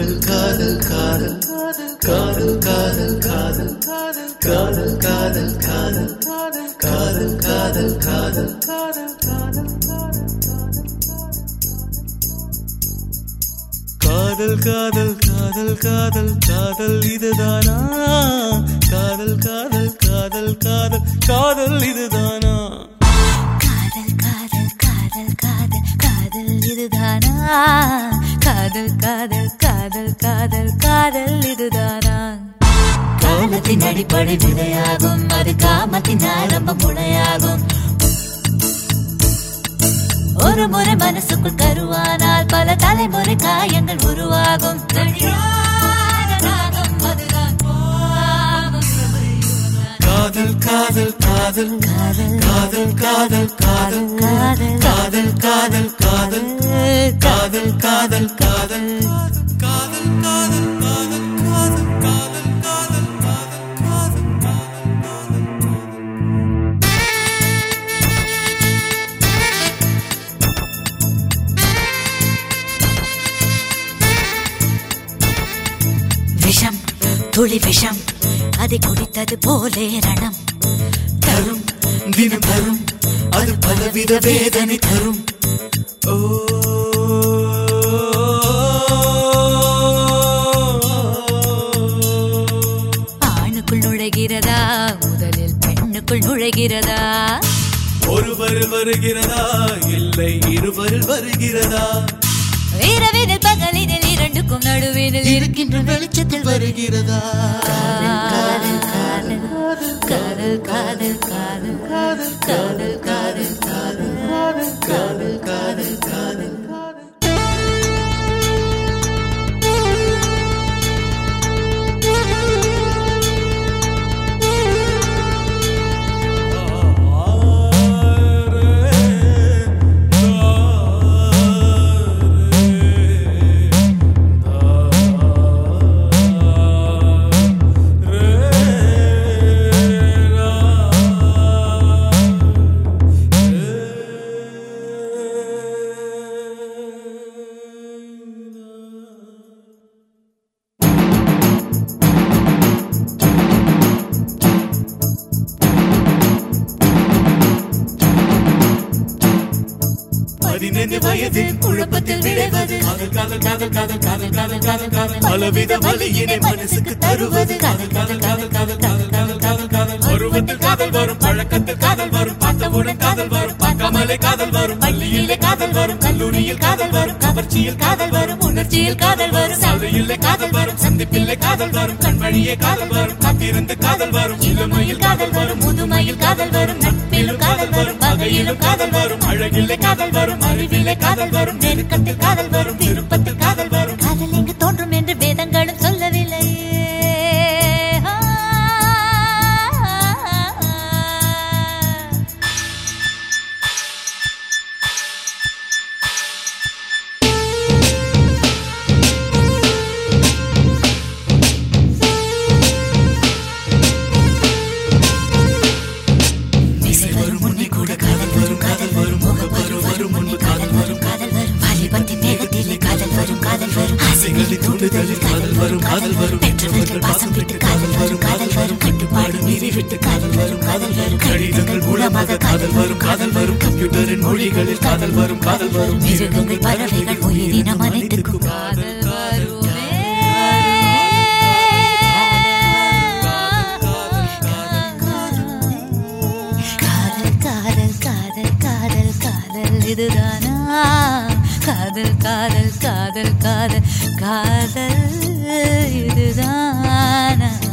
காதல் காதல் காதல் காதல் காதல் காதல் காதல் காதல் காதல் காதல் காதல் காதல் காதல் காதல் காதல் காதல் காதல் இதுதானா காதல் காதல் காதல் காதல் காதல் இதுதானா காதல் காதல் காதல் காதல் காதல் இதுதானா காதல் காதல் காதல் காதல் காதல் இதுதானா காலத்தின் அடிப்படை விதையாகும் அது காமத்தின் ஆரம்ப முனையாகும் ஒரு முறை மனசுக்குள் கருவானால் பல தலைமுறை காயங்கள் உருவாகும் காதல் காதல் காதல் காதல் காதல் காதல் காதல் காதல் காதல் காதல் காதல் காதல் காதல் காதல் காதல் விஷம் துளி விஷம் அதை குடித்தது போலே ரணம் தரும் தினம் தரும் அது பலவித வேதனை தரும் ஓ ஆணுக்குள் நுழைகிறதா முதலில் பெண்ணுக்குள் நுழைகிறதா ஒருவர் வருகிறதா இல்லை இருவரில் வருகிறதா இரவினில் பகலினில் இரண்டுக்கும் நடுவினில் இருக்கின்ற வெளிச்சத்தில் வருகிறதா காதல் காதல் காதல் காதல் காதல் காதல் காதல் காதல் காதல் காதல் காதல் வயதில் குழப்பத்தில் விளைவது காதல் காதல் காதல் காதல் காதல் காதல் காதல் காதல் பலவித வலியினை மனசுக்கு தருவது காதல் காதல் காதல் காதல் காதல் காதல் காதல் காதல் பருவத்தில் காதல் வரும் பழக்கத்தில் காதல் வரும் பார்த்தவுடன் காதல் வரும் பார்க்காமலே காதல் வரும் பள்ளியிலே காதல் வரும் கல்லூரியில் காதல் வரும் கவர்ச்சியில் காதல் வரும் உணர்ச்சியில் காதல் வரும் சாலையிலே காதல் வரும் சந்திப்பிலே காதல் வரும் கண்வழியே காதல் வரும் காத்திருந்து காதல் வரும் இளமையில் காதல் வரும் முதுமையில் காதல் வரும் நட்பிலும் காதல் வரும் பகையிலும் காதல் வரும் அழகிலே காதல் வரும் அறிவிலே காதல் வரும் நெருக்கத்தில் காதல் வரும் விருப்பத்தில் காதல் வரும் காதல் எங்கு தோன்றும் என்று வேதங்களும் சொல்லவில்லை காதல் வரும் காதல் வரும் பெற்றவர்கள் பாசம் விட்டு காதல் வரும் காதல் வரும் கட்டுப்பாடு மீறி விட்டு காதல் வரும் காதல் வரும் கடிதங்கள் மூலமாக காதல் வரும் காதல் வரும் கம்ப்யூட்டரின் மொழிகளில் காதல் வரும் காதல் வரும் மிருகங்கள் பறவைகள் உயிரினம் அனைத்துக்கும் காதல் வருமே காதல் காதல் காதல் காதல் காதல் இதுதானா காதல் காதல் காதல் காதல் காதல் இதுதானா